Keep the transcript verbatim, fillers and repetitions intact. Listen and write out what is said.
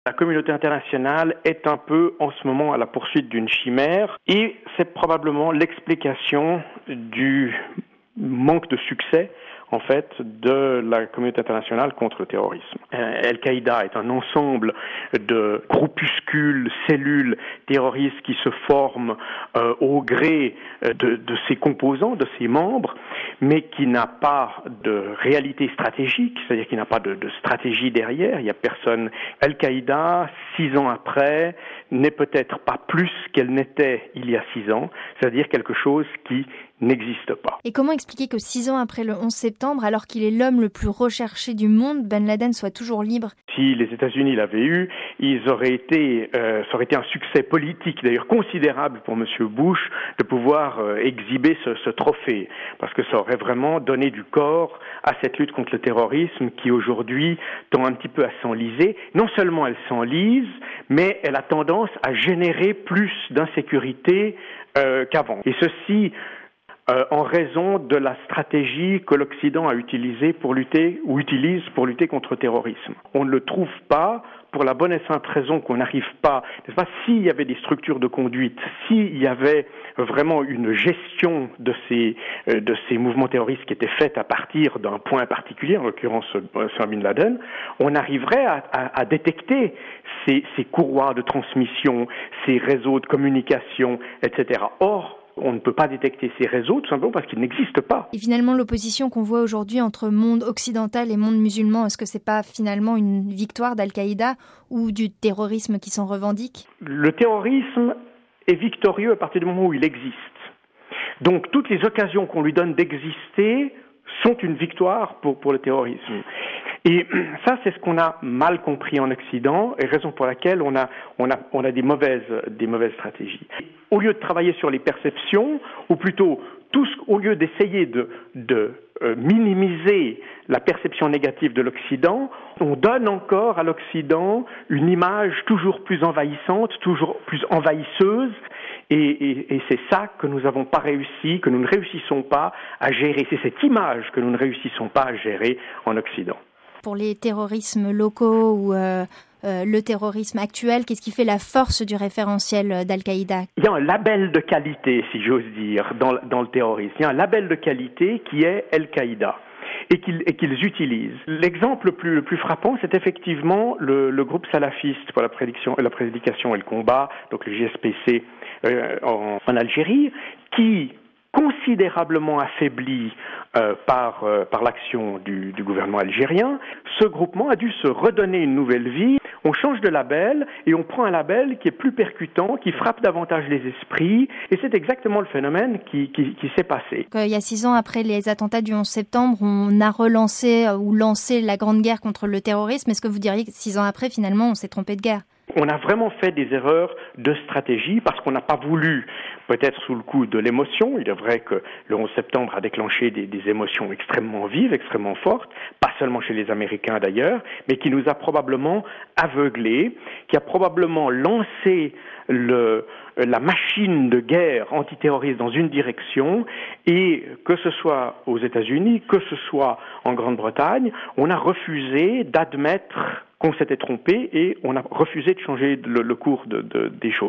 La communauté internationale est un peu en ce moment à la poursuite d'une chimère et c'est probablement l'explication du manque de succès en fait, de la communauté internationale contre le terrorisme. Euh, Al-Qaïda est un ensemble de groupuscules, cellules terroristes qui se forment euh, au gré de, de ses composants, de ses membres, mais qui n'a pas de réalité stratégique, c'est-à-dire qu'il n'a pas de, de stratégie derrière. Il n'y a personne. Al-Qaïda, six ans après, n'est peut-être pas plus qu'elle n'était il y a six ans, c'est-à-dire quelque chose qui n'existe pas. Et comment expliquer que six ans après le onze septembre, alors qu'il est l'homme le plus recherché du monde, Ben Laden soit toujours libre? Si les États-Unis l'avaient eu, ils auraient été, euh, ça aurait été un succès politique, d'ailleurs considérable pour M. Bush, de pouvoir euh, exhiber ce, ce trophée, parce que ça aurait vraiment donné du corps à cette lutte contre le terrorisme qui aujourd'hui tend un petit peu à s'enliser. Non seulement elle s'enlise, mais elle a tendance à générer plus d'insécurité euh, qu'avant. Et ceci Euh, en raison de la stratégie que l'Occident a utilisée pour lutter ou utilise pour lutter contre le terrorisme. On ne le trouve pas pour la bonne et simple raison qu'on n'arrive pas, n'est-ce pas, s'il y avait des structures de conduite, s'il y avait vraiment une gestion de ces euh, de ces mouvements terroristes qui étaient faits à partir d'un point particulier, en l'occurrence Osama Bin Laden, on arriverait à, à, à détecter ces, ces courroies de transmission, ces réseaux de communication, et cetera. Or, on ne peut pas détecter ces réseaux tout simplement parce qu'ils n'existent pas. Et finalement, l'opposition qu'on voit aujourd'hui entre monde occidental et monde musulman, est-ce que c'est pas finalement une victoire d'Al-Qaïda ou du terrorisme qui s'en revendique? Le terrorisme est victorieux à partir du moment où il existe. Donc toutes les occasions qu'on lui donne d'exister sont une victoire pour, pour le terrorisme. Et ça, c'est ce qu'on a mal compris en Occident, et raison pour laquelle on a, on a, on a des mauvaises, des mauvaises stratégies. Au lieu de travailler sur les perceptions, ou plutôt, tout ce, au lieu d'essayer de, de euh, minimiser la perception négative de l'Occident, on donne encore à l'Occident une image toujours plus envahissante, toujours plus envahisseuse, et, et, et c'est ça que nous n'avons pas réussi, que nous ne réussissons pas à gérer. C'est cette image que nous ne réussissons pas à gérer en Occident. Pour les terrorismes locaux ou euh, euh, le terrorisme actuel, qu'est-ce qui fait la force du référentiel d'Al-Qaïda? Il y a un label de qualité, si j'ose dire, dans, dans le terrorisme. Il y a un label de qualité qui est Al-Qaïda et qu'ils, et qu'ils utilisent. L'exemple le plus, le plus frappant, c'est effectivement le, le groupe salafiste pour la prédiction, la prédication et le combat, donc le G S P C euh, en, en Algérie, qui considérablement affaibli euh, par, euh, par l'action du, du gouvernement algérien, ce groupement a dû se redonner une nouvelle vie. On change de label et on prend un label qui est plus percutant, qui frappe davantage les esprits, et c'est exactement le phénomène qui, qui, qui s'est passé. Il y a six ans après les attentats du onze septembre, on a relancé ou lancé la grande guerre contre le terrorisme. Est-ce que vous diriez que six ans après, finalement, on s'est trompé de guerre? On a vraiment fait des erreurs de stratégie parce qu'on n'a pas voulu, peut-être sous le coup de l'émotion, il est vrai que le onze septembre a déclenché des, des émotions extrêmement vives, extrêmement fortes, pas seulement chez les Américains d'ailleurs, mais qui nous a probablement aveuglés, qui a probablement lancé le, la machine de guerre antiterroriste dans une direction, et que ce soit aux États-Unis, que ce soit en Grande-Bretagne, on a refusé d'admettre qu'on s'était trompé et on a refusé de changer le, le cours de, de, des choses.